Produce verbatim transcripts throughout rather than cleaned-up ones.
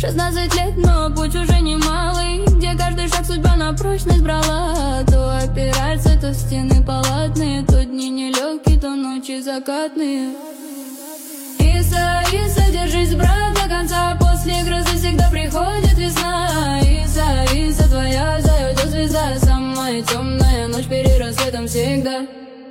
Шестнадцать лет, но путь уже немалый, где каждый шаг судьба на прочность брала. То опираться, то стены палатные, то дни нелегкие, то ночи закатные. Иса, Иса, держись, брат, до конца. После грозы всегда приходит весна. Иса, Иса, твоя взойдет звезда. Самая темная ночь перед рассветом всегда.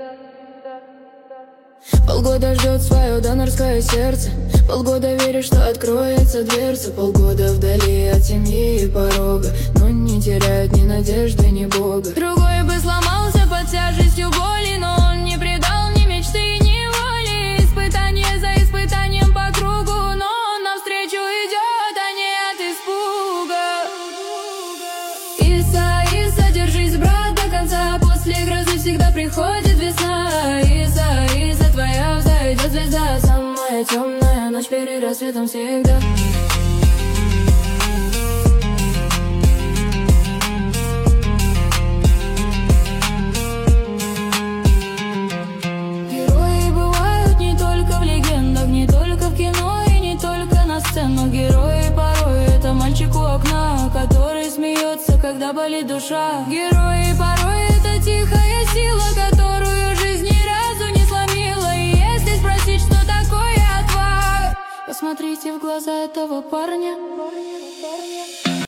Полгода ждет свое донорское сердце, полгода верит, что откроется дверца, полгода вдали от семьи и порога, но не теряет ни надежды, ни Бога. Другой бы сломался под тяжестью боли, но он не предал ни мечты, ни воли. Испытание за испытанием по кругу, но он навстречу идет, а не от испуга. Иса, Иса, держись, брат, до конца. После грозы всегда приходит весна. Иса, Иса, твоя взойдет звезда. Самая темная ночь перед рассветом всегда. Герои бывают не только в легендах, не только в кино и не только на сценах. Герои порой это мальчик у окна, который смеется, когда болит душа. Герои порой это тихая сила, которую жизнь ни разу не сломила. И если спросить, что такое отвага, посмотрите в глаза этого парня.